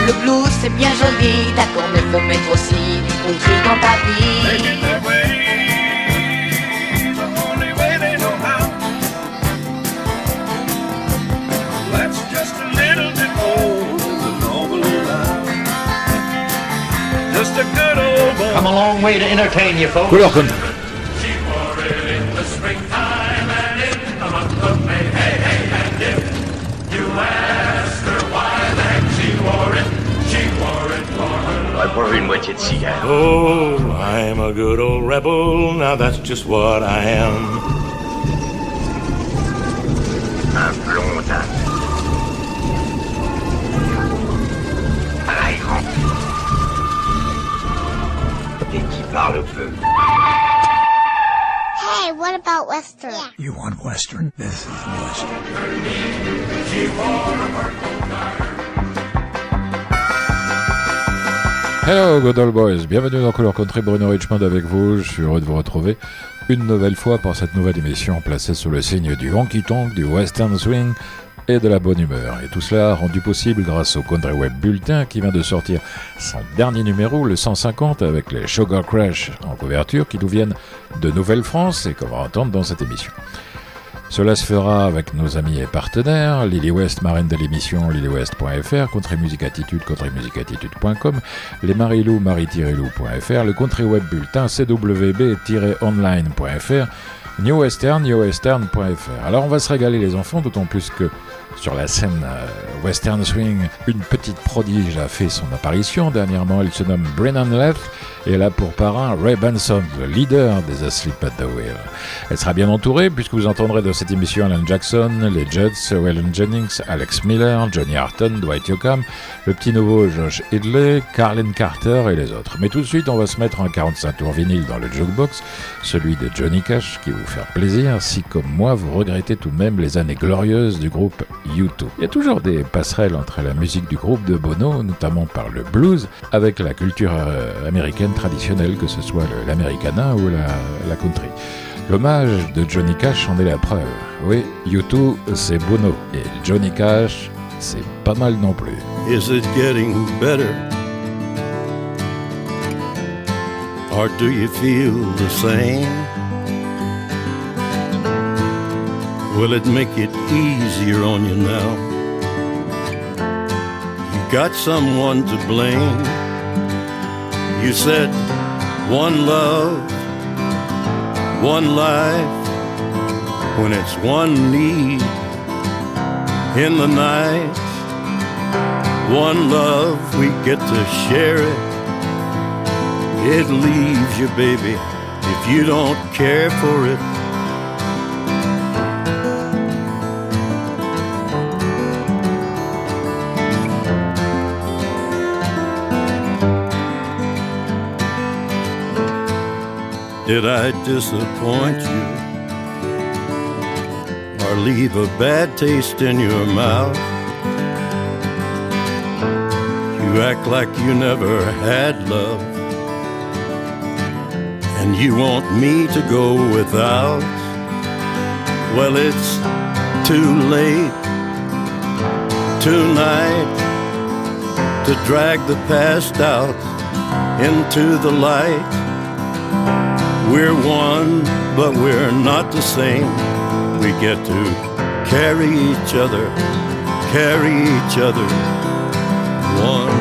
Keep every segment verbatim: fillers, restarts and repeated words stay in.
Le blues c'est bien joli, d'accord, mais faut mettre aussi du country dans ta vie. Come a long way to entertain you folks. Couleur country. Pour une moitié de cigare. Oh, I'm a good old rebel, now that's just what I am. Un plomb d'âne. Raillant. Et qui parle peu. Hey, what about Western? Yeah. You want Western? This is Western. Hello good old boys, bienvenue dans Couleur Country, Bruno Richmond avec vous, je suis heureux de vous retrouver une nouvelle fois pour cette nouvelle émission placée sous le signe du honky-tonk, du western swing et de la bonne humeur. Et tout cela rendu possible grâce au Country Web Bulletin qui vient de sortir son dernier numéro, le cent cinquante, avec les Sugar Crash en couverture qui nous viennent de Nouvelle-France et qu'on va entendre dans cette émission. Cela se fera avec nos amis et partenaires, Lily West, marraine de l'émission lily west point f r, Country Music Attitude, country music attitude point com, les Marilou, marie tiret lou point f r, le Country Web Bulletin, c w b tiret online point f r, New Western, new western point f r. Alors on va se régaler les enfants, d'autant plus que sur la scène euh, Western Swing, une petite prodige a fait son apparition dernièrement. Elle se nomme Brennan Leff et elle a pour parrain Ray Benson, le leader des Asleep at the Wheel. Elle sera bien entourée puisque vous entendrez dans cette émission Alan Jackson, les Judds, Waylon Jennings, Alex Miller, Johnny Harton, Dwight Yoakam, le petit nouveau Josh Hidley, Carlin Carter et les autres. Mais tout de suite, on va se mettre un quarante-cinq tours vinyle dans le jukebox, celui de Johnny Cash, qui va vous faire plaisir si, comme moi, vous regrettez tout de même les années glorieuses du groupe U deux. Il y a toujours des passerelles entre la musique du groupe de Bono, notamment par le blues, avec la culture euh, américaine traditionnelle, que ce soit le, l'Americana ou la, la country. L'hommage de Johnny Cash en est la preuve. Oui, U deux, c'est Bono. Et Johnny Cash, c'est pas mal non plus. Is it getting better? Or do you feel the same? Will it make it easier on you now? You got someone to blame. You said one love, one life, when it's one need in the night. One love, we get to share it. It leaves you, baby, if you don't care for it. Did I disappoint you or leave a bad taste in your mouth? You act like you never had love, and you want me to go without. Well, it's too late tonight to drag the past out into the light. We're one, but we're not the same. We get to carry each other, carry each other, one.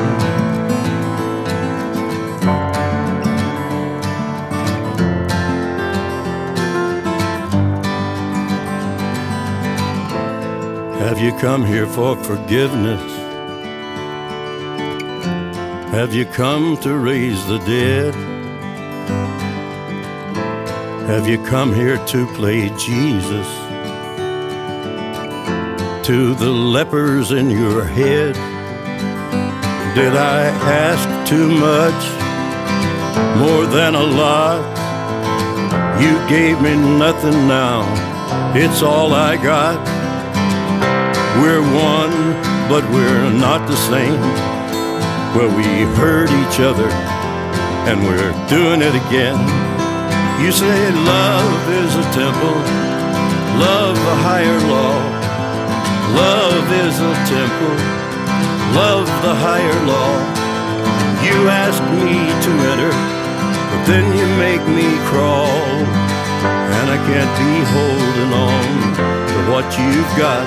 Have you come here for forgiveness? Have you come to raise the dead? Have you come here to play Jesus to the lepers in your head? Did I ask too much, more than a lot? You gave me nothing now, it's all I got. We're one, but we're not the same. Well, we hurt each other, and we're doing it again. You say love is a temple, love a higher law. Love is a temple, love the higher law. You asked me to enter, but then you make me crawl. And I can't be holding on to what you've got,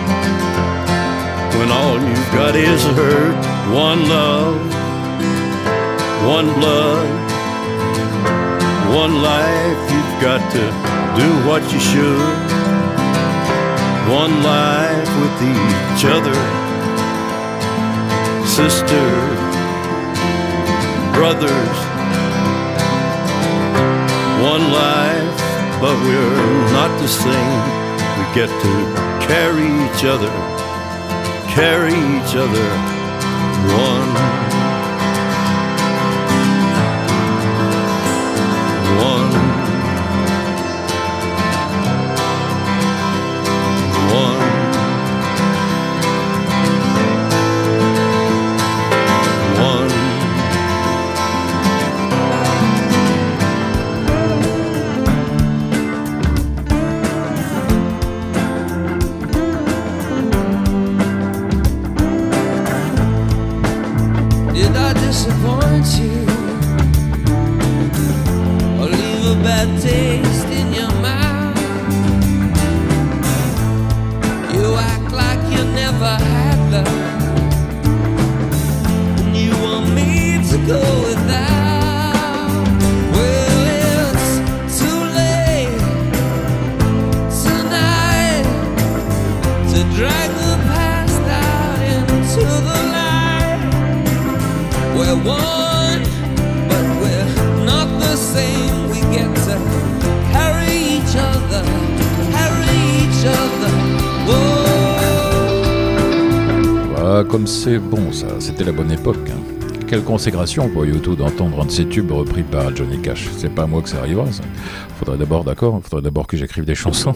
when all you've got is hurt. One love, one blood, one life. You've got to do what you should. One life with each other, sister, brothers. One life, but we're not the same. We get to carry each other, carry each other. One, one, one, one. Did I disappoint you or leave a bad taste in your mouth? You act like you never had love, and you want me to go without. Well, it's too late tonight to drag the past out into the light. We're one, but we're not the same. We get to carry each other, carry each other. Whoa. Ah, comme c'est bon ça, c'était la bonne époque. Hein. Quelle consécration pour U deux d'entendre un de ces tubes repris par Johnny Cash. C'est pas à moi que ça arrivera, ça. Faudrait d'abord, d'accord, faudrait d'abord que j'écrive des chansons.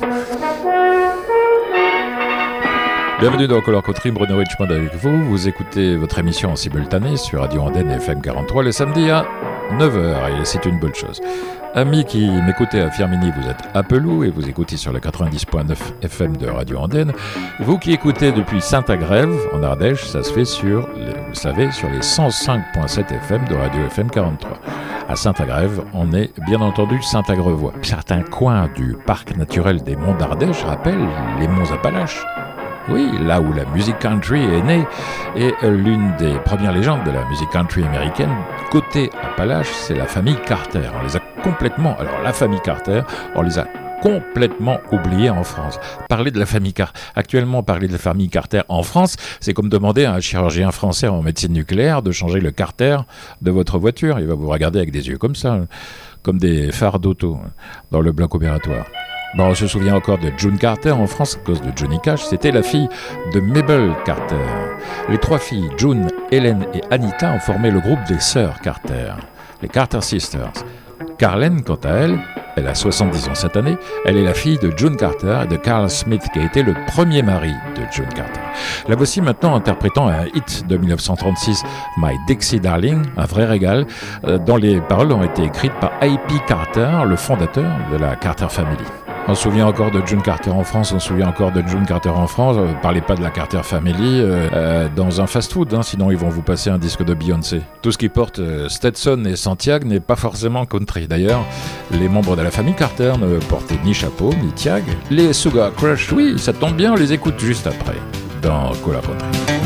Bienvenue dans Color Country, Bruno Richmond avec vous. Vous écoutez votre émission en simultané sur Radio Andenne F M quarante-trois le samedi à neuf heures et c'est une bonne chose. Amis qui m'écoutez à Firminy, vous êtes à Pelou et vous écoutez sur le quatre-vingt-dix virgule neuf F M de Radio Andenne. Vous qui écoutez depuis Saint-Agrève en Ardèche, ça se fait sur, les, vous savez, sur les cent cinq virgule sept F M de Radio F M quarante-trois. À Saint-Agrève, on est bien entendu Saint-Agrevois. Certains coins du parc naturel des Monts d'Ardèche rappellent les Monts Appalaches. Oui, là où la musique country est née, et l'une des premières légendes de la musique country américaine, côté Appalaches, c'est la famille Carter. On les a complètement, alors la famille Carter, on les a complètement oubliés en France. Parler de la famille Carter, actuellement parler de la famille Carter en France, c'est comme demander à un chirurgien français en médecine nucléaire de changer le carter de votre voiture. Il va vous regarder avec des yeux comme ça, comme des phares d'auto dans le bloc opératoire. Bon, on se souvient encore de June Carter en France à cause de Johnny Cash. C'était la fille de Mabel Carter. Les trois filles, June, Helen et Anita, ont formé le groupe des sœurs Carter, les Carter Sisters. Carlene, quant à elle, elle a soixante-dix ans cette année, elle est la fille de June Carter et de Carl Smith, qui a été le premier mari de June Carter. La voici maintenant interprétant un hit de dix-neuf cent trente-six, My Dixie Darling, un vrai régal, dont les paroles ont été écrites par A P Carter, le fondateur de la Carter Family. On se souvient encore de June Carter en France, on se souvient encore de June Carter en France. Ne parlez pas de la Carter Family euh, euh, dans un fast-food, hein, sinon ils vont vous passer un disque de Beyoncé. Tout ce qui porte euh, Stetson et Santiago n'est pas forcément country. D'ailleurs, les membres de la famille Carter ne portaient ni chapeau, ni tiag. Les Sugar Crush, oui, ça tombe bien, on les écoute juste après, dans Color Country.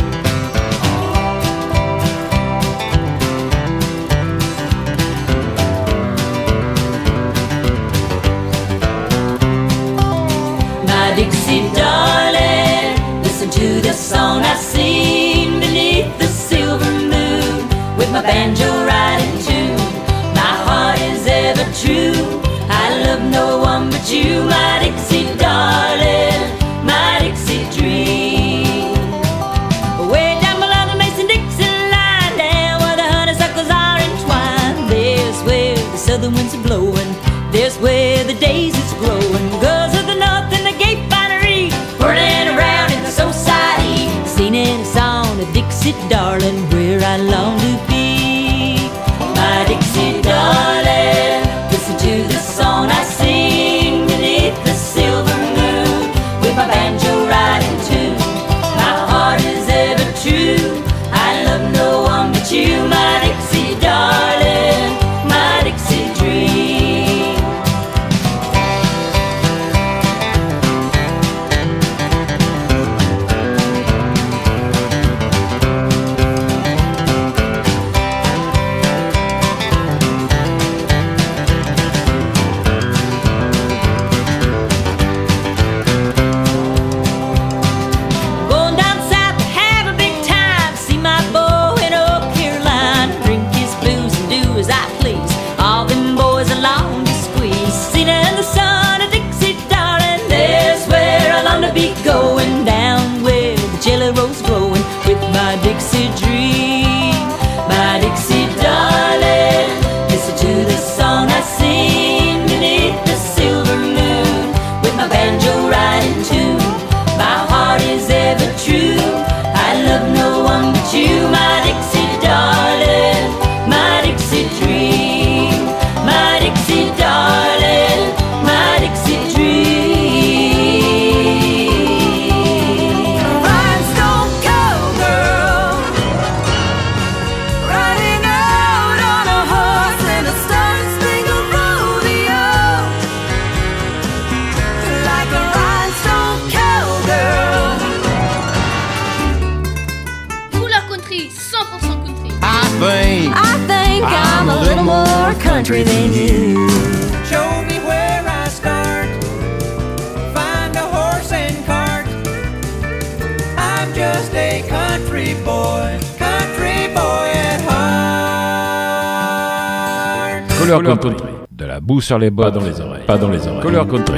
Dixie darling, listen to the song I sing beneath the silver moon, with my banjo right in tune. My heart is ever true, I love no one but you, my Dixie darling, my Dixie dream. Way down below the Mason-Dixon line, down where the honeysuckles are entwined, there's where the southern winds are blowing, there's where the daisies growing. Girls of the north and the gay finery, whirling around in the society, singing a song of Dixie darling, where I long to be. My Dixie darling, listen to the song I sing beneath the silver moon, with my banjo right in tune. My heart is ever true, think I think I'm a little more country than you. Show me where I start. Find a horse and cart. I'm just a country boy, country boy at heart. Couleur country. De la boue sur les bottes, pas dans les oreilles. Pas dans les oreilles. Couleur country.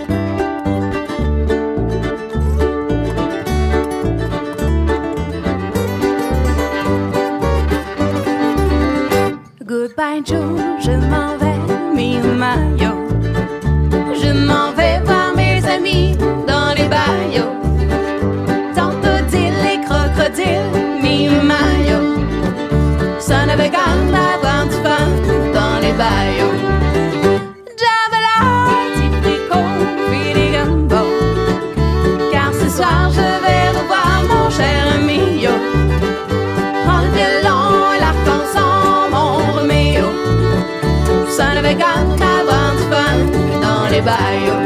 Goodbye Joe, je m'en vais, mi maillot. Je m'en vais voir mes amis dans les bayous. Tantôt-ils les crocodiles, mi maillot. Ça n'avait qu'à avoir du fun dans les bayous. J'avais l'air petit fricot, puis des gumbo. Car ce soir je vais revoir mon cher Mio. Prends le violon et l'arc-en-ciel, mon Roméo. Ça n'avait qu'à avoir du fun dans les bayous.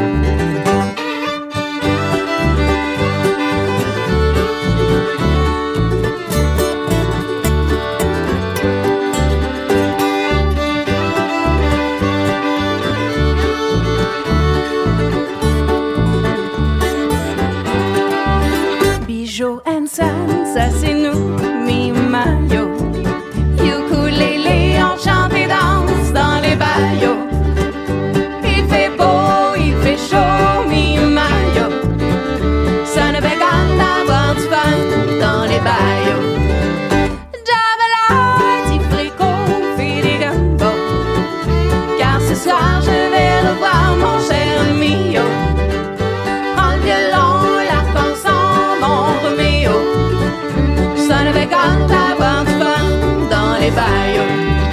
Bijou and Sun, ça c'est nous, mi maillot. Ukulélé, on chante et danse dans les bayous. Il fait beau, il fait chaud, mi maillot. Ça ne fait qu'à avoir du fun dans les bayous. J'avais petit fricot, fait des gumbo. Car ce soir je vais revoir mon cher Mio. Prends le violon, l'arc-en-ciel, mon Roméo. Ça ne fait qu'à avoir du fun dans les bayous.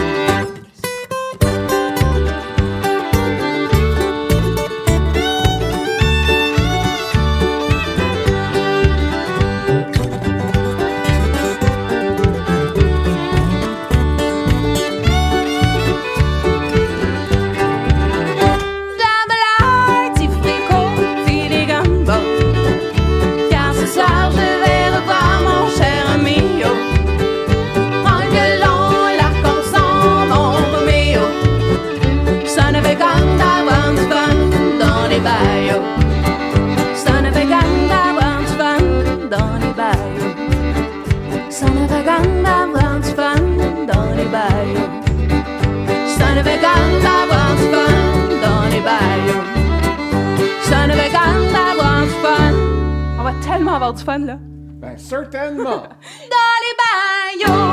J'avais petit fricot, fit des gumbo. Car ce soir je vais revoir mon cher Mio. Prends le violon, l'arc-en-ciel, mon Roméo. Ça ne fait qu'à avoir du fun dans les bayous. Ça ne fait qu'à avoir du fun dans les bayous. Ça ne fait qu'à avoir du fun dans les bayous. Ça ne fait qu'à avoir du fun dans les bayous. Ça ne fait qu'à avoir du fun. On va tellement avoir du fun là. Ben, certainement. Dans les bayous.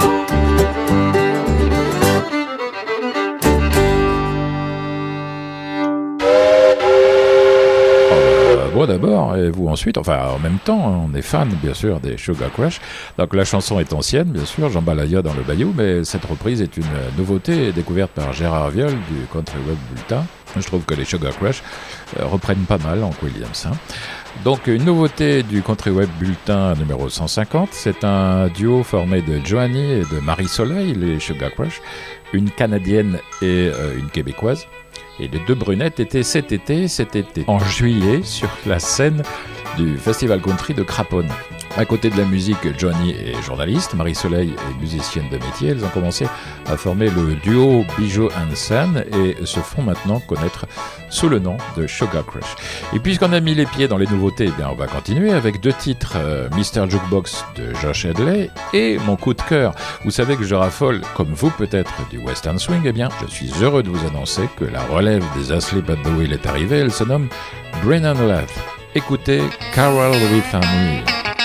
Euh, Moi d'abord, et vous ensuite. Enfin, en même temps, on est fan, bien sûr, des Sugar Crush. Donc la chanson est ancienne, bien sûr, Jean Balaya dans le Bayou, mais cette reprise est une nouveauté découverte par Gérard Viol du Country Web Bulletin. Je trouve que les Sugar Crush euh, reprennent pas mal Hank Williams. Hein. Donc une nouveauté du Country Web Bulletin numéro cent cinquante, c'est un duo formé de Joanie et de Marie Soleil, les Sugar Crush, une Canadienne et euh, une Québécoise. Et les deux brunettes étaient cet été, cet été, en juillet, sur la scène du Festival Country de Craponne. À côté de la musique, Johnny est journaliste, Marie-Soleil est musicienne de métier. Elles ont commencé à former le duo Bijou and Sun et se font maintenant connaître sous le nom de Sugar Crush. Et puisqu'on a mis les pieds dans les nouveautés, eh bien on va continuer avec deux titres, euh, mister Jukebox de Josh Hedley et mon coup de cœur. Vous savez que je raffole, comme vous peut-être, du Western Swing. Eh bien, je suis heureux de vous annoncer que la relève des Asleep at the Wheel est arrivée. Elle se nomme Brennan Lath. Écoutez Carol with an E.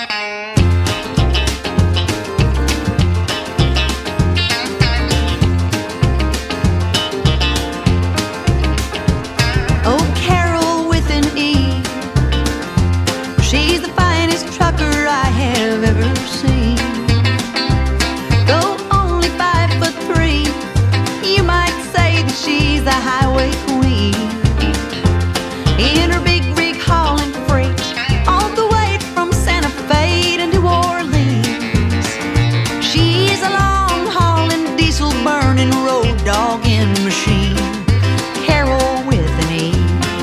She's the highway queen. In her big rig hauling freight all the way from Santa Fe to New Orleans. She's a long hauling, diesel burning, road dogging machine. Carol with an E.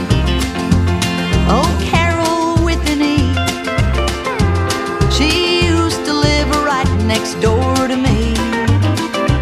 Oh, Carol with an E. She used to live right next door to me.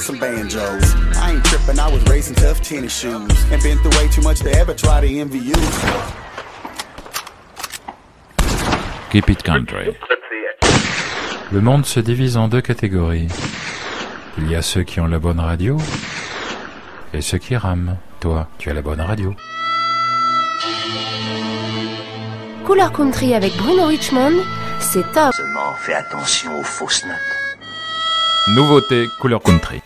some banjos. I ain't tripping, I was racing tough tennis shoes and been through way too much to ever try to envy you. Keep it country. Le monde se divise en deux catégories. Il y a ceux qui ont la bonne radio et ceux qui rament. Toi, tu as la bonne radio. Couleur Country avec Bruno Richmond, c'est top. Seulement fais attention aux fausses notes. Nouveauté Couleur Country.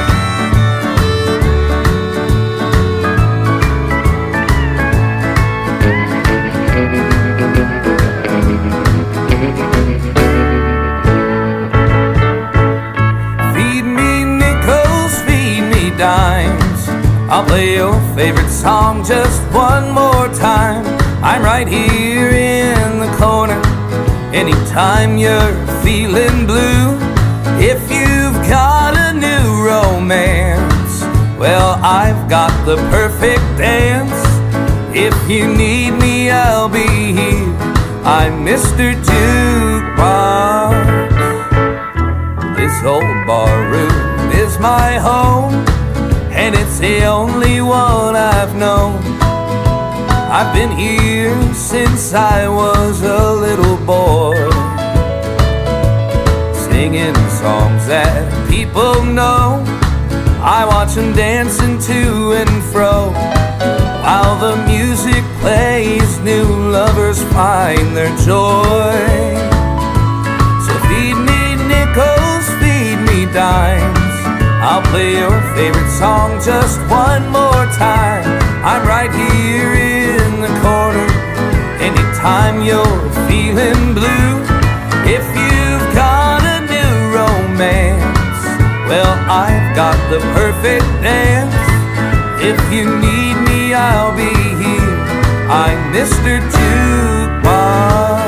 Feed me nickels, feed me dimes. I'll play your favorite song just one more time. I'm right here in the corner. Anytime you're feeling blue, if you've got a new romance, well, I've got the perfect dance. If you need me, I'll be here. I'm Mister Jukebox. This old bar room is my home, and it's the only one I've known. I've been here since I was a little boy, singing songs that people know. I watch them dancing to and fro, while the music plays, new lovers find their joy. So feed me nickels, feed me dimes. I'll play your favorite song just one more time. I'm right here in the corner. Anytime you're feeling blue, if you've got a new romance, well, I've got the perfect dance. If you need me, I'll be here. I'm Mister Jukebox.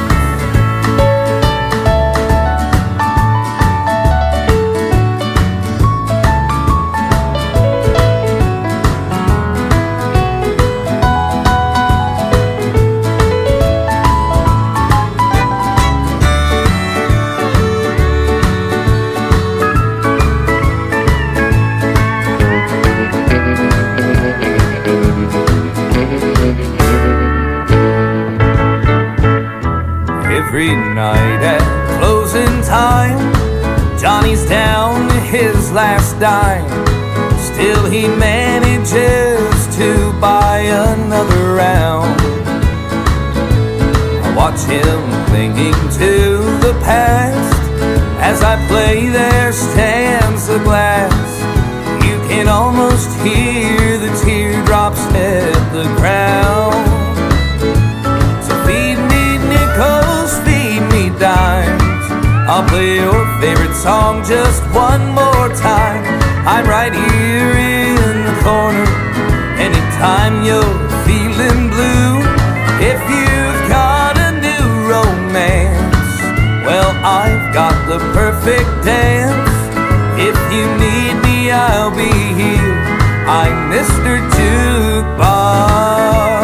Every night at closing time, Johnny's down to his last dime. Still he manages to buy another round. I watch him clinging to the past. As I play, there stands the glass. You can almost hear the teardrops hit the ground. So feed me nickels, feed me dimes. I'll play your favorite song just one more time. I'm right here in the corner. Anytime you're feeling blue, if you've got a new romance, well, I've got the perfect dance. If you need me, I'll be here. I'm Mister Jukebox.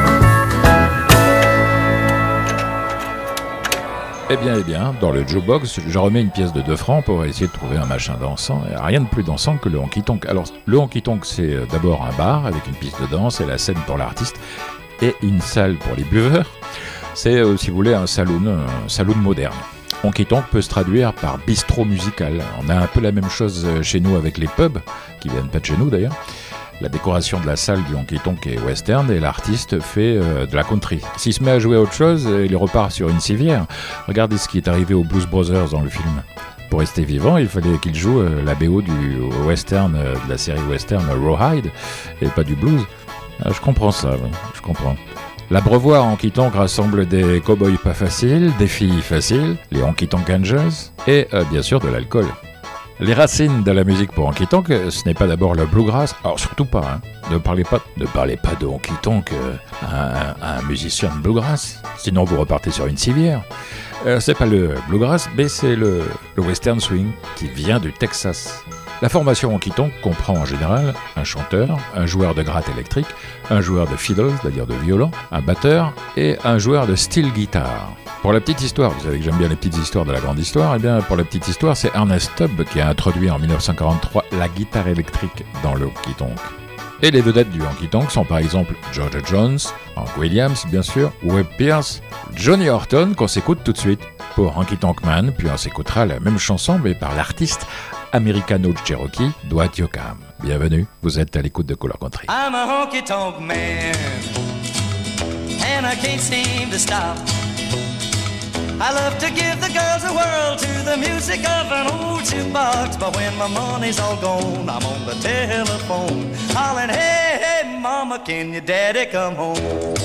Eh bien, eh bien, dans le jukebox, je remets une pièce de deux francs pour essayer de trouver un machin dansant. Et rien de plus dansant que le honky-tonk. Alors, le honky-tonk, c'est d'abord un bar avec une piste de danse et la scène pour l'artiste et une salle pour les buveurs. C'est, euh, si vous voulez, un saloon, un saloon moderne. Honky-tonk peut se traduire par bistrot musical. On a un peu la même chose chez nous avec les pubs, qui viennent pas de chez nous d'ailleurs. La décoration de la salle du honky-tonk est western et l'artiste fait euh, de la country. S'il se met à jouer à autre chose, il repart sur une civière. Regardez ce qui est arrivé aux Blues Brothers dans le film. Pour rester vivant, il fallait qu'il joue euh, la B O du western, euh, de la série western Rawhide, et pas du blues. Ah, je comprends ça, oui, je comprends. L'Abreuvoir honky-tonk rassemble des cow-boys pas faciles, des filles faciles, les honky-tonk angels, et euh, bien sûr de l'alcool. Les racines de la musique pour honky-tonk, ce n'est pas d'abord le bluegrass, alors surtout pas, hein. Ne parlez pas, ne parlez pas de honky-tonk euh, à, un, à un musicien de bluegrass, sinon vous repartez sur une civière. Euh, c'est pas le bluegrass, mais c'est le, le western swing qui vient du Texas. La formation honky tonk comprend en général un chanteur, un joueur de gratte électrique, un joueur de fiddle, c'est-à-dire de violon, un batteur et un joueur de steel guitar. Pour la petite histoire, vous savez que j'aime bien les petites histoires de la grande histoire, et bien pour la petite histoire, c'est Ernest Tubb qui a introduit en dix-neuf cent quarante-trois la guitare électrique dans le honky tonk. Et les vedettes du honky tonk sont par exemple Georgia Jones, Hank Williams bien sûr, Webb Pierce, Johnny Horton qu'on s'écoute tout de suite pour Honky Tonk Man, puis on s'écoutera la même chanson mais par l'artiste américano-cherokee Dwight Yoakam. Bienvenue, vous êtes à l'écoute de Couleur Country. I'm a honky tonk man and I can't seem to stop. I love to give the girls a whirl to the music of an old jukebox. But when my money's all gone, I'm on the telephone hollering, hey, hey, mama, can your daddy come home?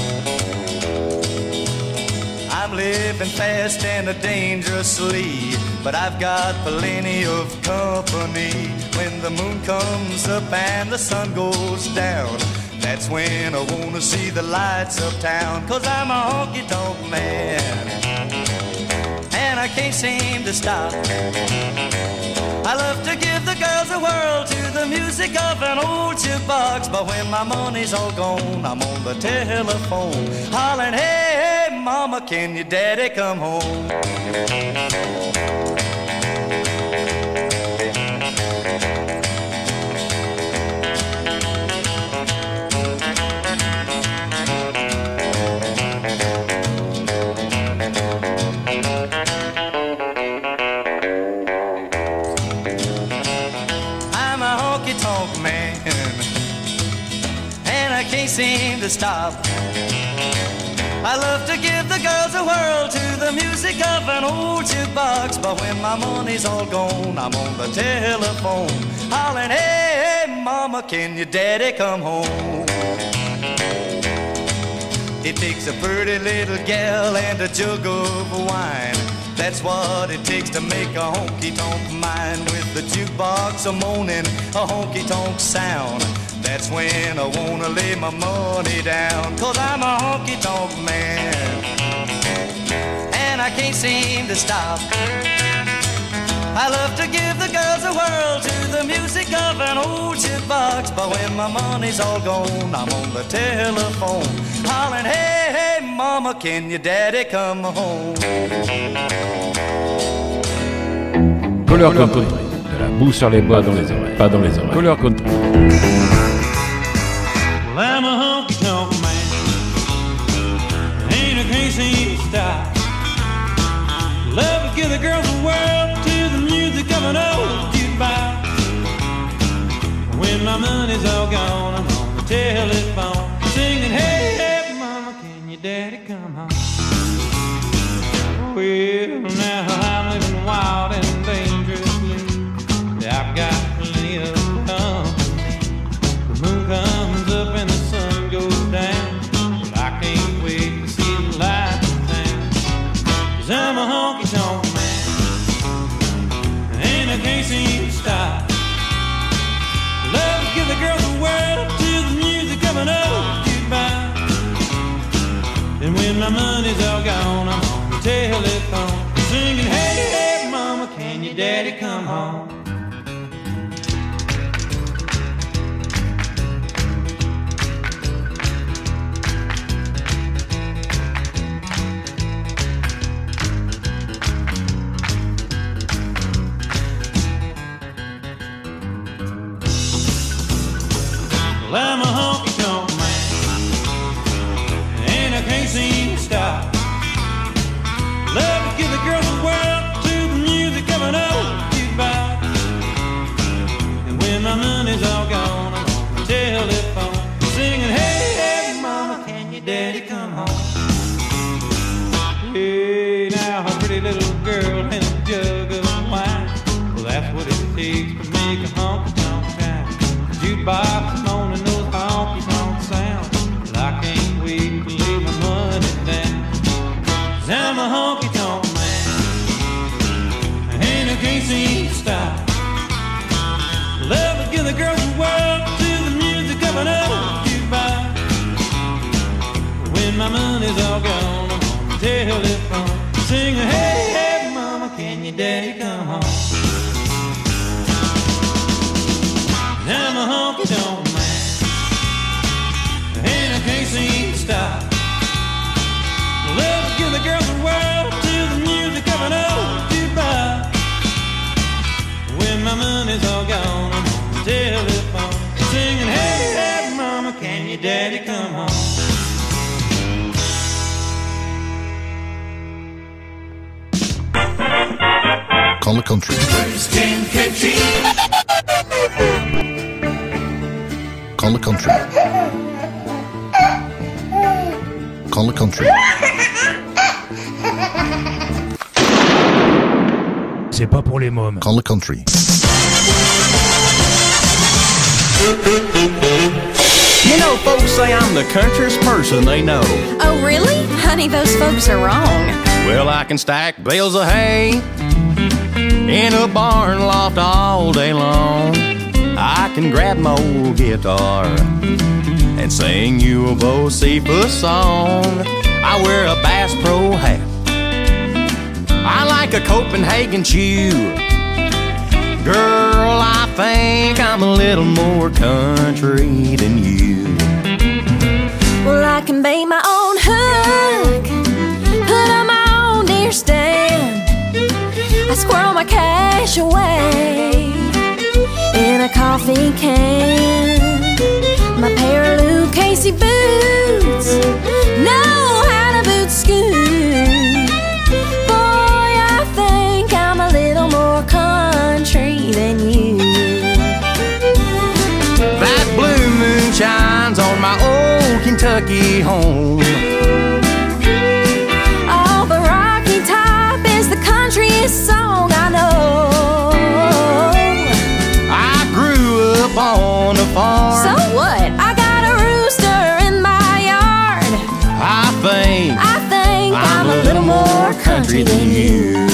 I'm living fast and dangerously, but I've got plenty of company. When the moon comes up and the sun goes down, that's when I wanna see the lights of town. Cause I'm a honky-tonk man and I can't seem to stop. I love to give the girls a whirl to the music of an old jukebox. But when my money's all gone, I'm on the telephone hollering, hey, hey, mama, can your daddy come home? Can't seem to stop. I love to give the girls a whirl to the music of an old jukebox. But when my money's all gone, I'm on the telephone hollering, hey, hey, mama, can your daddy come home? It takes a pretty little gal and a jug of wine. That's what it takes to make a honky-tonk mind. With the jukebox a moaning, a honky-tonk sound, that's when I wanna lay my money down. Cause I'm a honky-tonk man and I can't seem to stop. I love to give the girls a whirl to the music of an old jukebox. But when my money's all gone, I'm on the telephone hollering, hey, hey, mama, can your daddy come home? Couleur Country, de la boue sur les bois dans les oreilles, pas dans les oreilles. Couleur Country. Well, I'm a honky-tonk man, ain't I can't seem to stop. Love to give the girls a whirl to the music of an old jukebox. When my money's all gone, I'm on the telephone singing, hey, hey, mama, can your daddy come home? Well, now I'm living wild and dangerously. I've got plenty of company. The moon comes up and the sun goes down, but I can't wait to see the lights of town. Cause I'm a honky-tonk man and I can't seem to stop. Love to give the girls a whirl to the music of an old jukebox. And when my money's all gone, I'm on the telephone singing, hey, hey, mama, can your daddy come home? Well, I'm a honky-tonk man and I can't seem to stop. Love to give the girls a whirl to the music of an old jukebox. And when my money's all gone, I'm on the telephone singing, hey, hey, mama, can your daddy come home? Hey, now a pretty little girl and a jug of wine, well, that's what it takes to make a honky-tonk time. Jukebox moaning those honky-tonk sounds, but I can't wait to lay my money down. Cause I'm a honky-tonk man and I can't seem to stop. Love to give the girls a whirl to the music of an old jukebox. When my money's all gone, I'm on the telephone singing, hey, hey, mama, can your daddy come home? a honky-tonk man, and I can't seem to stop. Love to give the girls the world to the music of an old jukebox. When my money's all gone, I'm on the telephone singing, hey, hey, mama, can your daddy come home? Call the country. Call the country. Call the country. C'est pas pour les mômes. Call the country. You know, folks say I'm the countryest person they know. Oh, really? Honey, those folks are wrong. Well, I can stack bales of hay in a barn loft all day long. I can grab my old guitar and sing you a Bo Cephas song. I wear a Bass Pro hat. I like a Copenhagen chew. Girl, I think I'm a little more country than you. Well, I can bait my own hook, put on my own deer stand. I squirrel my cash away in a coffee can. My pair of Luke Casey boots know how to boot scoot. Boy, I think I'm a little more country than you. That blue moon shines on my old Kentucky home. Oh, the Rocky Top is the countryest song I know. I grew up on a farm. So what? I got a rooster in my yard. I think I think I'm, I'm a little more country than you.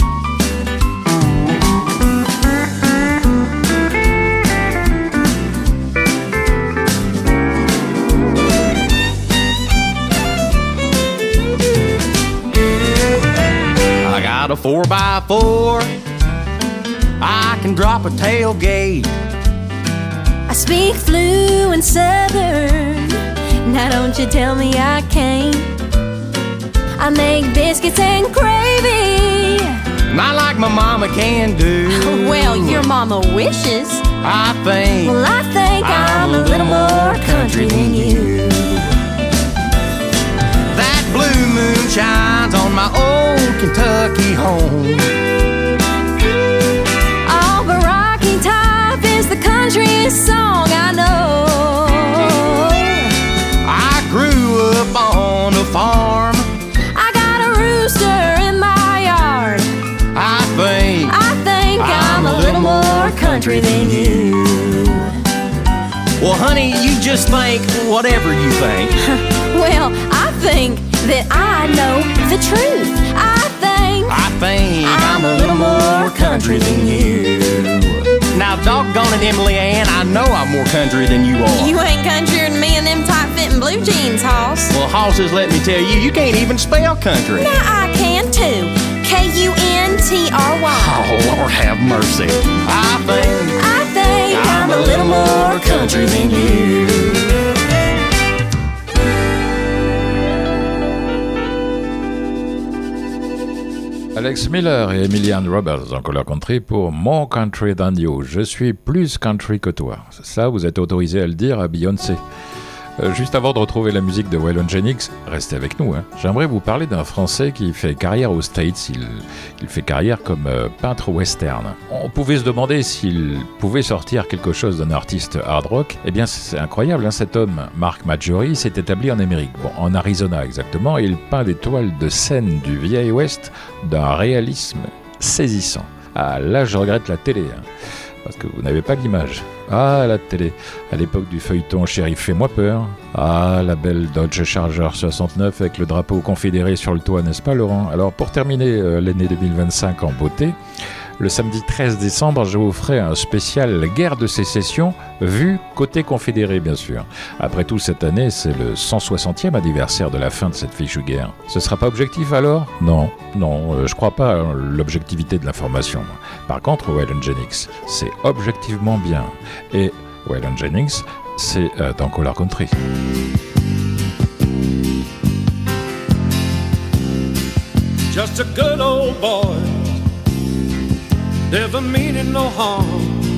I got a four by four. I can drop a tailgate. I speak fluent Southern. Now don't you tell me I can't. I make biscuits and gravy. Not like my mama can do. Well, your mama wishes. I think Well, I think I'm, I'm a little more country than you. That blue moon shines on my old Kentucky home. Oh, but Rocky Top is the countryest song I know. I grew up on a farm. I got a rooster in my yard. I think I think I'm, I'm a little more country than you. Well, honey, you just think whatever you think. Well, I think that I know the truth. I think I think I'm, I'm a little more country than you. Now, doggone it, Emily Ann, I know I'm more country than you are. You ain't countryer than me in them tight-fitting blue jeans, Hoss. Well, Hosses, let me tell you, you can't even spell country. Now I can too. K U N T R Y. Oh, Lord have mercy. I think I think I'm, I'm a little more country than you. Alex Miller et Emilian Roberts en Color Country pour More Country Than You. Je suis plus country que toi. Ça, vous êtes autorisé à le dire à Beyoncé. Euh, juste avant de retrouver la musique de Waylon Jennings, restez avec nous. Hein. J'aimerais vous parler d'un Français qui fait carrière aux States. Il, il fait carrière comme euh, peintre western. On pouvait se demander s'il pouvait sortir quelque chose d'un artiste hard rock. Eh bien, c'est incroyable. Hein, cet homme, Mark Marjorie, s'est établi en Amérique, bon, en Arizona exactement, et il peint des toiles de scène du vieil Ouest d'un réalisme saisissant. Ah, là, je regrette la télé. Hein. Parce que vous n'avez pas l'image. Ah, la télé. À l'époque du feuilleton Shérif, fais-moi peur. Ah, la belle Dodge Charger soixante-neuf avec le drapeau confédéré sur le toit, n'est-ce pas, Laurent? Alors, pour terminer euh, l'année deux mille vingt-cinq en beauté, le samedi treize décembre, je vous ferai un spécial guerre de sécession, vu côté confédéré, bien sûr. Après tout, cette année, c'est le cent soixantième anniversaire de la fin de cette fichue guerre. Ce sera pas objectif, alors? Non, non, euh, je crois pas à l'objectivité de l'information. Par contre, Waylon Jennings, c'est objectivement bien. Et Waylon Jennings, c'est euh, dans Color Country. Just a good old boy, never meaning no harm.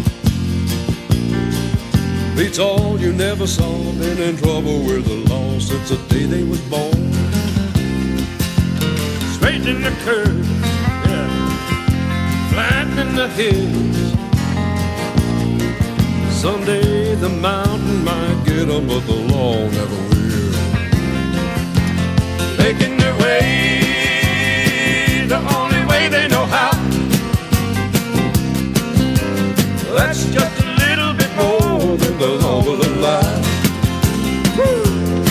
Beats all you never saw, been in trouble with the law since the day they was born. Straightening the curves, yeah, flattening the hills. Someday the mountain might get 'em, but the law never will. Making their way the only way they know how. That's just a little bit more than the law of the lie. Woo!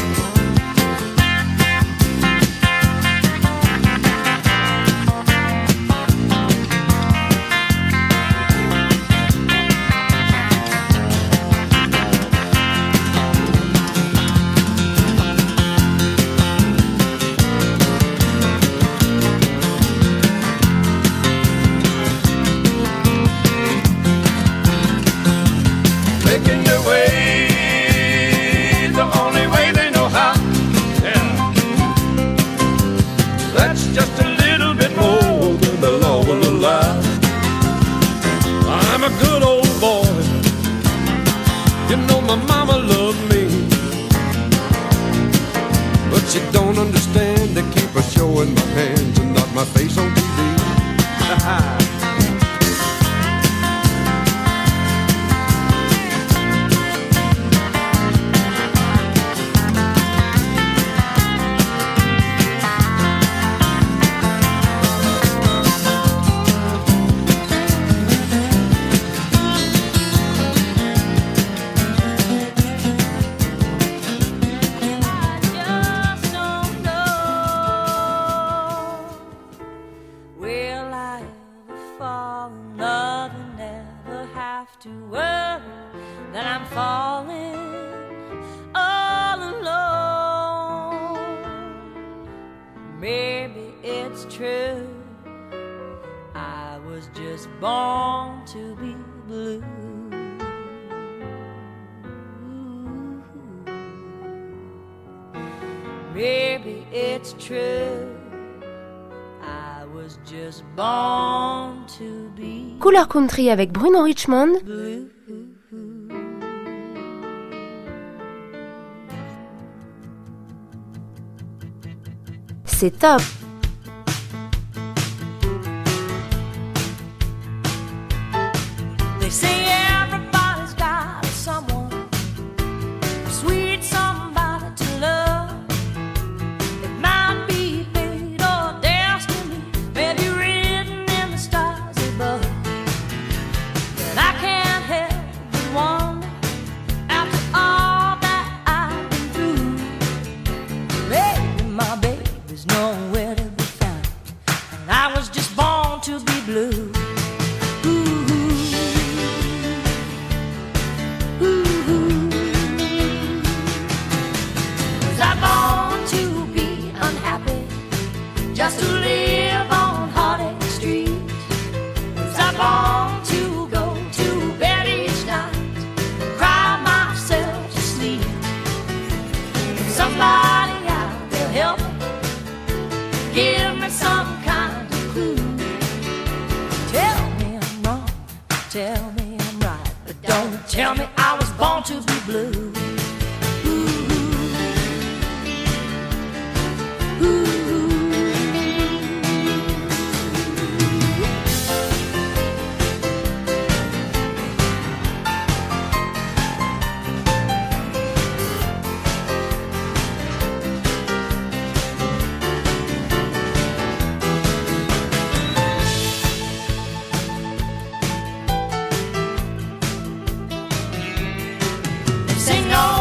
She don't understand, they keep her showing my hands and not my face on T V. Color Country avec Bruno Richmond. C'est top. They say everybody's got someone, sweet somebody to love. It might be fate or destiny, maybe written in the stars above. But I can't help but wonder, after all that I've been through, maybe my baby's nowhere to be found, and I was just born to be blue. Just to live on heartache streets. Was I born to go to bed each night, cry myself to sleep? Somebody out there help me, give me some kind of clue. Tell me I'm wrong, tell me I'm right, but don't tell me I was born to be blue. Sing on.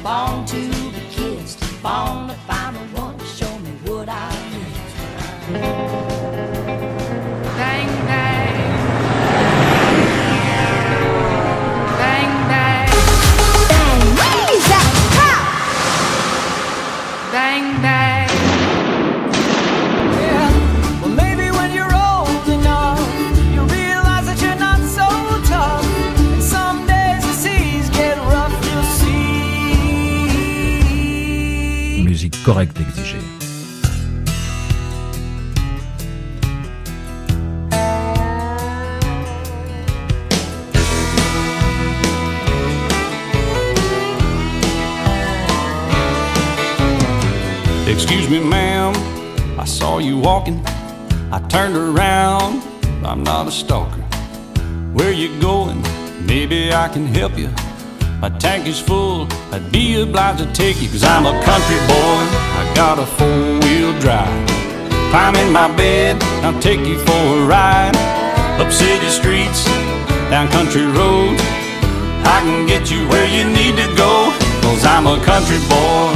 born to be kissed, born to find the one to show me what I missed. Dang, dang. Dang, dang. Dang, dang. Yeah, well maybe when you're old enough, you realize that you're not so tough. And some days the seas get rough, you'll see. Musique correcte exigée. Excuse me, ma'am, I saw you walking. I turned around, I'm not a stalker. Where you going? Maybe I can help you. My tank is full, I'd be obliged to take you. Cause I'm a country boy, I got a four-wheel drive. Climb in my bed, I'll take you for a ride. Up city streets, down country roads, I can get you where you need to go. Cause I'm a country boy.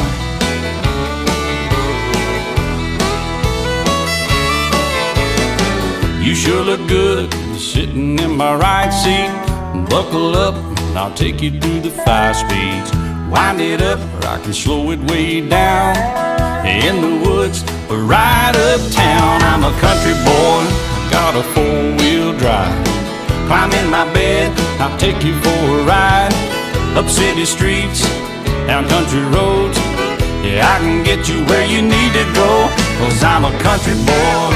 You sure look good sitting in my right seat. Buckle up, and I'll take you through the five speeds. Wind it up, or I can slow it way down. In the woods, or right uptown. I'm a country boy, got a four-wheel drive. Climb in my bed, I'll take you for a ride. Up city streets, down country roads. Yeah, I can get you where you need to go. Cause I'm a country boy.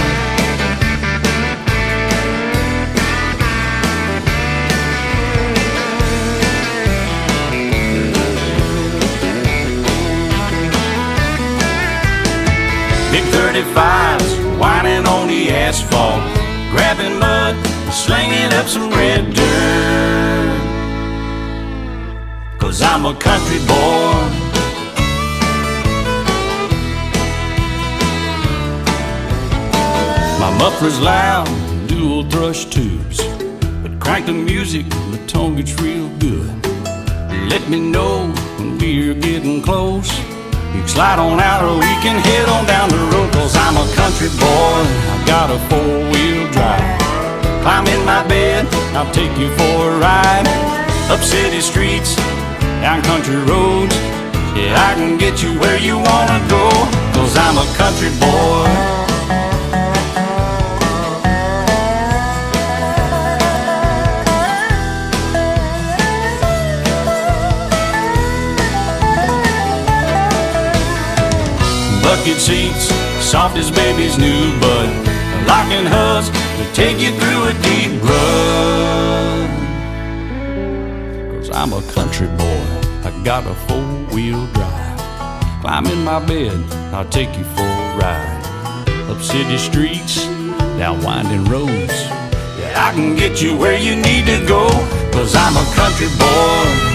Big thirty-fives, whining on the asphalt, grabbing mud, slinging up some red dirt. Cause I'm a country boy. My muffler's loud, dual thrush tubes, but crank the music, the tone gets real good. Let me know when we're getting close. You can slide on out or we can head on down the road. Cause I'm a country boy, I got a four-wheel drive. Climb in my bed, I'll take you for a ride. Up city streets, down country roads. Yeah, I can get you where you wanna go. Cause I'm a country boy. Bucket seats, soft as baby's new bud. Locking hubs to take you through a deep rut. Cause I'm a country boy, I got a four-wheel drive. Climb in my bed, I'll take you for a ride. Up city streets, down winding roads. Yeah, I can get you where you need to go. Cause I'm a country boy.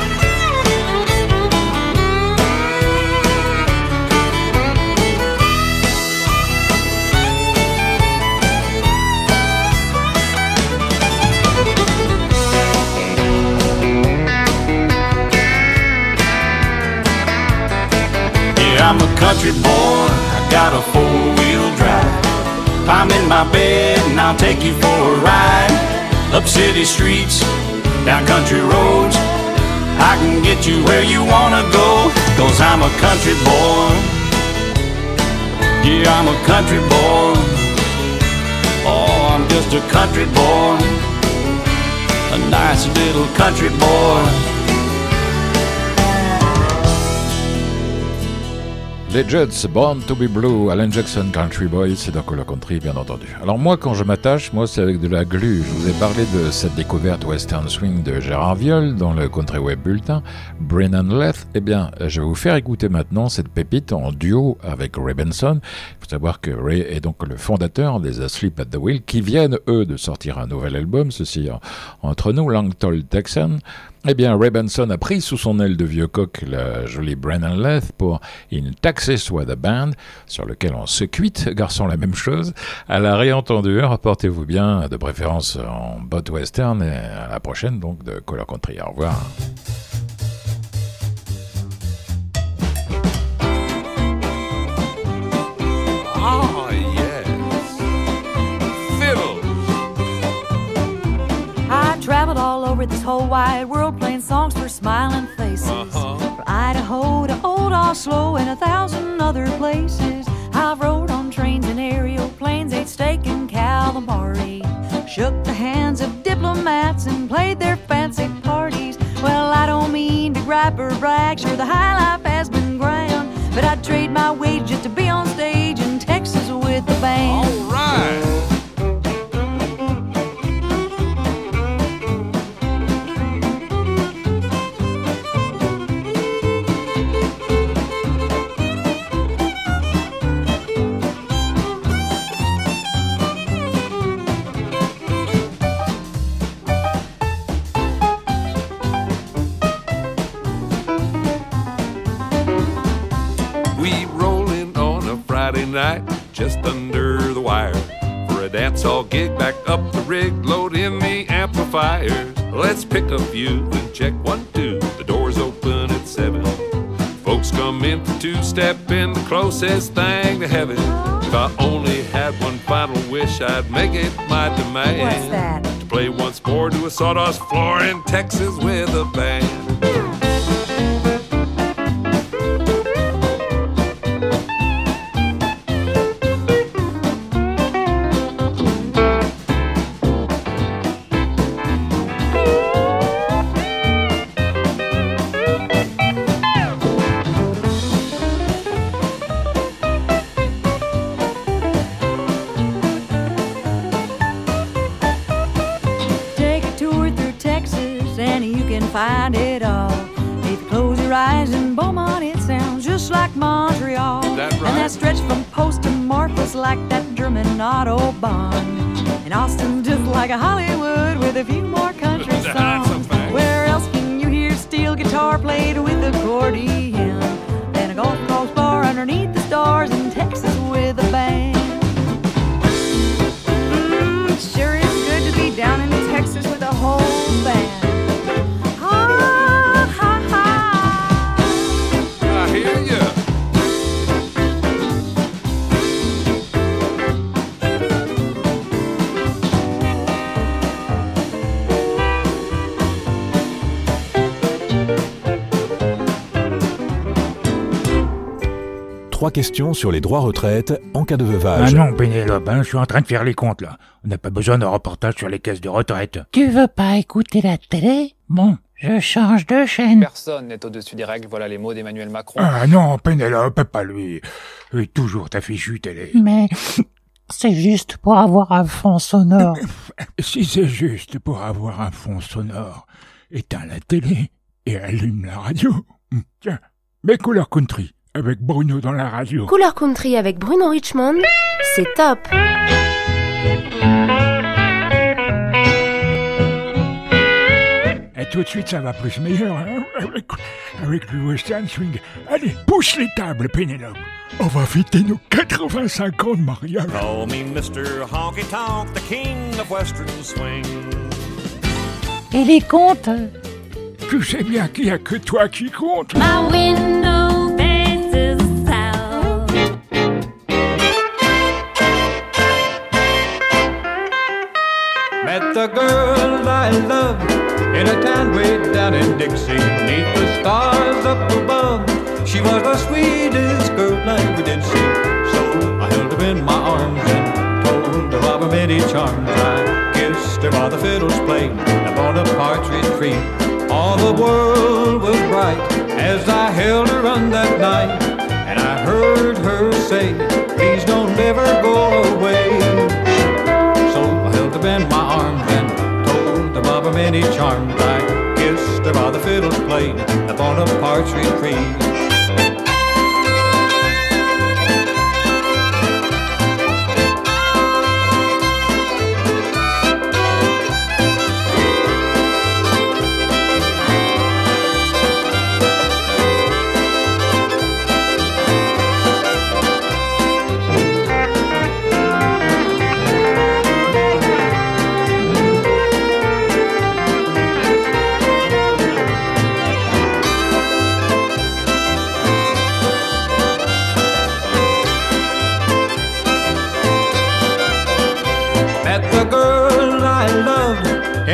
I'm a country boy, I got a four-wheel drive. Climb in my bed and I'll take you for a ride. Up city streets, down country roads. I can get you where you wanna go. Cause I'm a country boy. Yeah, I'm a country boy. Oh, I'm just a country boy. A nice little country boy. Les Jets, Born to be Blue, Alan Jackson, Country Boy, c'est dans Color Country bien entendu. Alors moi quand je m'attache, moi c'est avec de la glu. Je vous ai parlé de cette découverte Western Swing de Gérard Viol dans le Country Web Bulletin, Brennan Leth. Eh bien je vais vous faire écouter maintenant cette pépite en duo avec Ray Benson. Il faut savoir que Ray est donc le fondateur des Asleep at the Wheel qui viennent eux de sortir un nouvel album, ceci entre nous, Long Tall Texan. Eh bien, Ray Benson a pris sous son aile de vieux coq la jolie Brennan Leth pour In Texas with a Band, sur lequel on se cuite, garçon, la même chose. À la réentendure, portez-vous bien, de préférence en botte western, et à la prochaine, donc, de Color Country. Au revoir. all over this whole wide world, playing songs for smiling faces. Uh-huh. From Idaho to old Oslo and a thousand other places. I've rode on trains and aerial planes, ate steak and calamari, shook the hands of diplomats and played their fancy parties. Well, I don't mean to gripe or brag, sure the high life has been grand, but I'd trade my wage just to be on stage in Texas with the band. All right. Night, just under the wire, for a dance hall gig, back up the rig, load in the amplifiers. Let's pick a few and check one, two. The doors open at seven. Folks come in for two-step in, the closest thing to heaven. If I only had one final wish, I'd make it my demand. What's that? To play once more to a sawdust floor in Texas with a band. Find it all. If you close your eyes in Beaumont, it sounds just like Montreal. That right? And that stretch from Post to Marcus like that German Autobahn. And Austin just like a Hollywood with a few more country songs. Where else can you hear steel guitar played with accordion than a golf course bar underneath the stars in Texas with a band? Mm, it sure is good to be down in Texas with a whole band. Trois questions sur les droits retraite en cas de veuvage. Ah non, Pénélope, hein, je suis en train de faire les comptes là. On n'a pas besoin d'un reportage sur les caisses de retraite. Tu veux pas écouter la télé? Bon, je change de chaîne. Personne n'est au-dessus des règles, voilà les mots d'Emmanuel Macron. Ah non, Pénélope, pas lui. Et toujours ta fichue télé. Mais c'est juste pour avoir un fond sonore. Si c'est juste pour avoir un fond sonore, éteins la télé et allume la radio. Tiens, mets Couleur Country avec Bruno dans la radio. Couleur Country avec Bruno Richmond, c'est top. Et tout de suite, ça va plus meilleur, hein, avec, avec le western swing. Allez, pousse les tables, Pénélope. On va fêter nos quatre-vingt-cinq ans de mariage. Call me mister Honky Tonk, the king of western swing. Et les comptes? Tu sais bien qu'il n'y a que toi qui compte. My window faces south. Met the girl I love in a town way down in Dixie, neath the stars up above. She was the sweetest girl I ever did see. So I held her in my arms and told her of her many charms. I kissed her while the fiddles played upon a partridge tree. All the world was bright as I held her on that night, and I heard her say, please don't ever go away. So I held her in my arms and told her of her many charms. I kissed her while the fiddles played upon a partridge tree.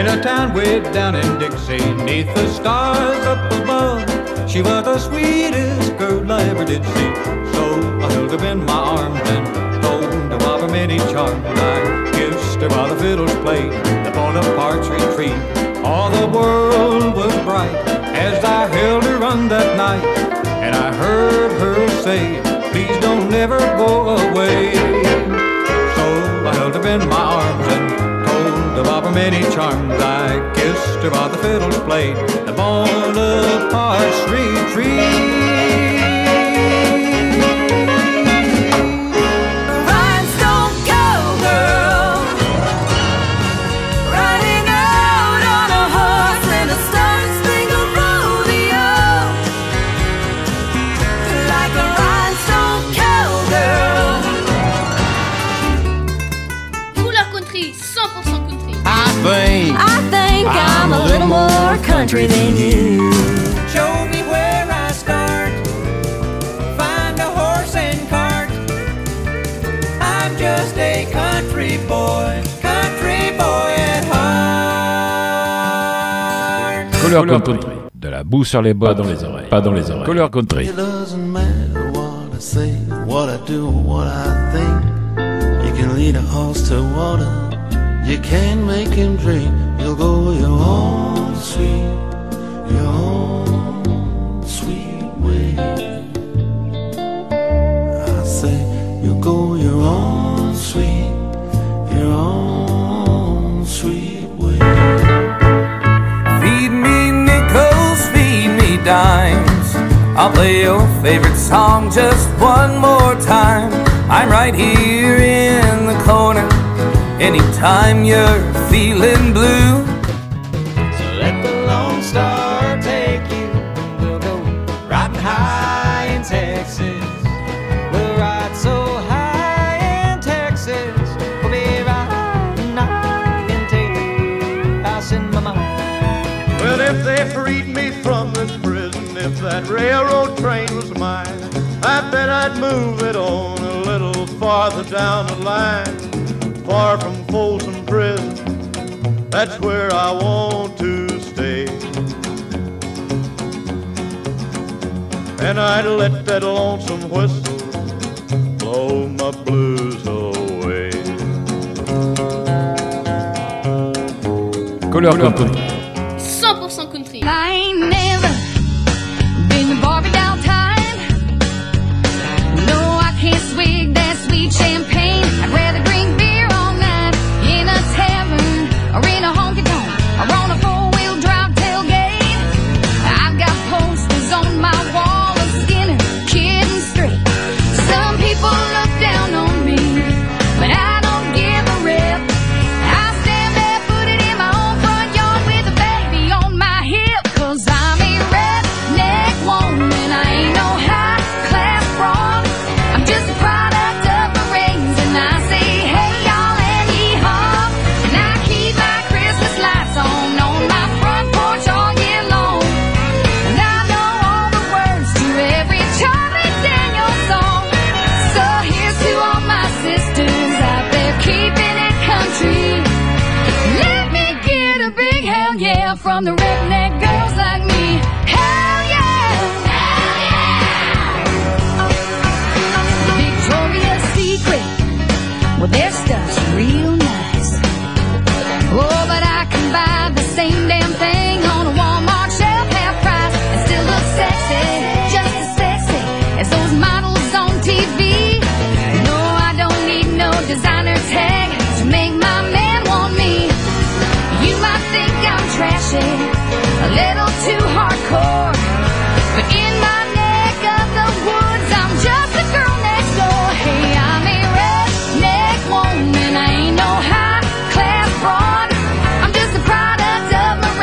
in a town way down in Dixie, neath the stars up above. She was the sweetest girl I ever did see. So I held her in my arms and told her of her many charms. I kissed her while the fiddles played upon a partridge tree. All the world was bright as I held her on that night, and I heard her say, please don't ever go away. So I held her in my arms and told her of her many charms. I kissed her while the fiddles played upon a partridge tree. I think I'm a little more country than you. Show me where I start. Find a horse and cart. I'm just a country boy, country boy at heart. Couleur country. De la boue sur les bois, dans les oreilles, pas dans les oreilles. Couleur country. It doesn't matter what I say, what I do, what I think. You can lead a horse to water. You can't make him drink. You'll go your own sweet, your own sweet way. I say you'll go your own sweet, your own sweet way. Feed me nickels, feed me dimes. I'll play your favorite song just one more time. I'm right here in the corner anytime you're feeling blue. So let the Lone Star take you. We'll go riding high in Texas. We'll ride so high in Texas. We'll be riding high in Texas in my mind. Well, if they freed me from this prison, if that railroad train was mine, I bet I'd move it on a little farther down the line. Far from Folsom Prison, that's where I want to stay. And I'd let that lonesome whistle blow my blues away. Couleur country. cent pour cent country. I ain't never been to Barbie downtown. No, I can't swig that sweet champagne. I'd rather drink beer all night in a tavern or in a honky-tonk or on a four-wheel drive tailgate. I've got posters on my wall of Skinner, Kid and Straight. Some people look down on me, but I don't give a rip. I stand barefooted in my own front yard with a baby on my hip, 'cause I'm a redneck woman. I ain't no high-class broad. I'm just a product of the rains, and I say, hey, y'all, and yee-haw. And I keep my Christmas lights on on my front porch all year long. And I know all the words to every Charlie Daniels song. So here's to all my sisters out there keeping it country. Let me get a big hell yeah from the redneck girls like me. Hell yeah! Hell yeah! Victoria's Secret, well, their stuff's real nice. Oh, but I can buy the same damn thing on a Walmart shelf, half price, and still look sexy, just as sexy as those models on T V. No, I don't need no designer tag to make my man want me. You might think I'm trashy, a little too hardcore, but in my neck of the woods, I'm just a girl next door. Hey, I'm a redneck woman. I ain't no high-class broad. I'm just a product of my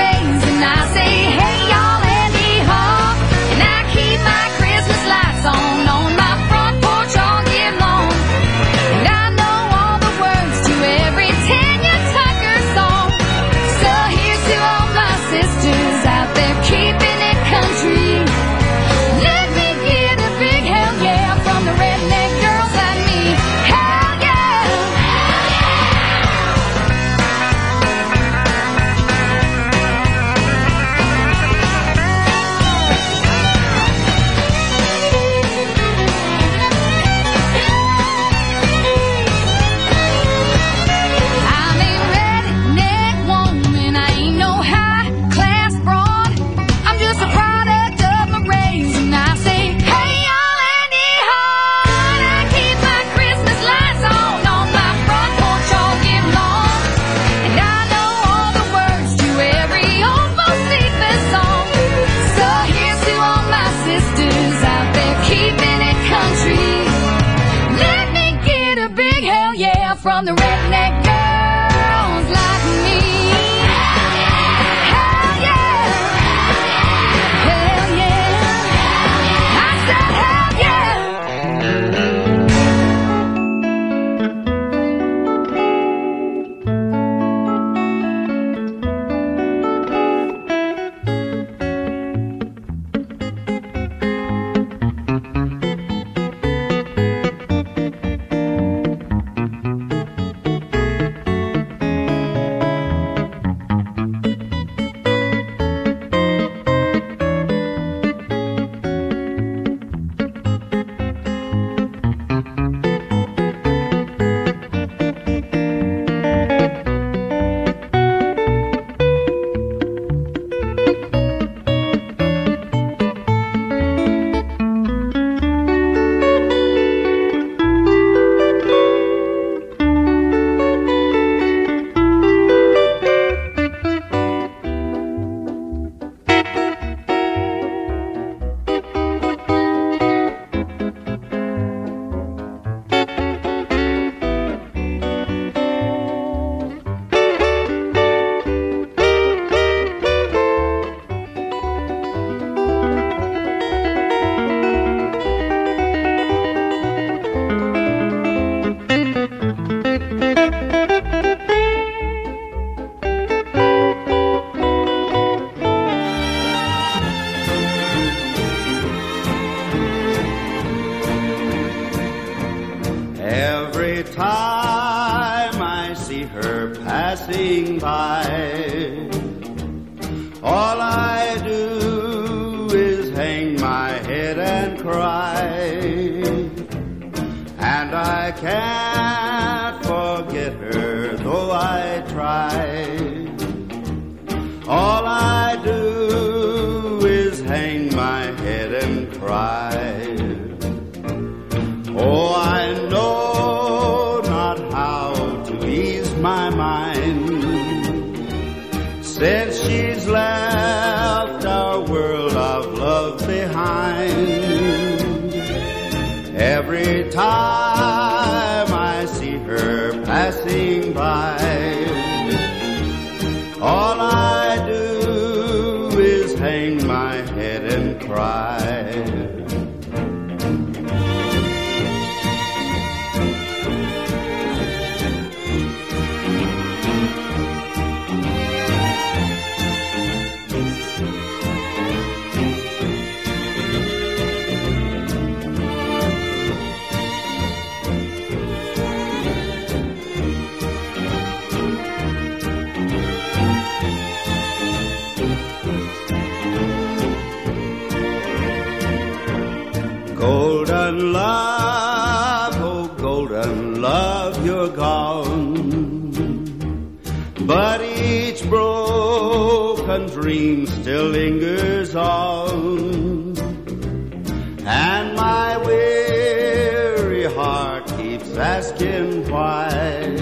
die. All I do is hang my head and cry, and I can't forget her though I try. All I do is hang my head and cry. Oh, I know not how to ease my mind since she's left our world of love behind. Every time I see her passing by, all I do is hang my head and cry. Golden love, oh golden love, you're gone. But each broken dream still lingers on, and my weary heart keeps asking why.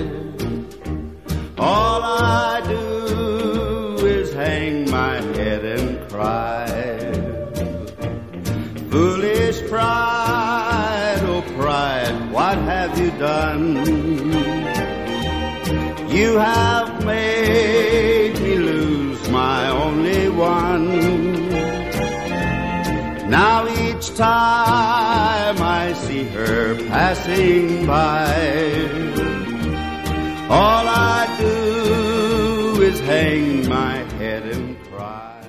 All I do is hang my head and cry. Foolish pride, oh pride, what have you done? You have made me lose my only one. Now each time I see her passing by, all I do is hang my head and cry.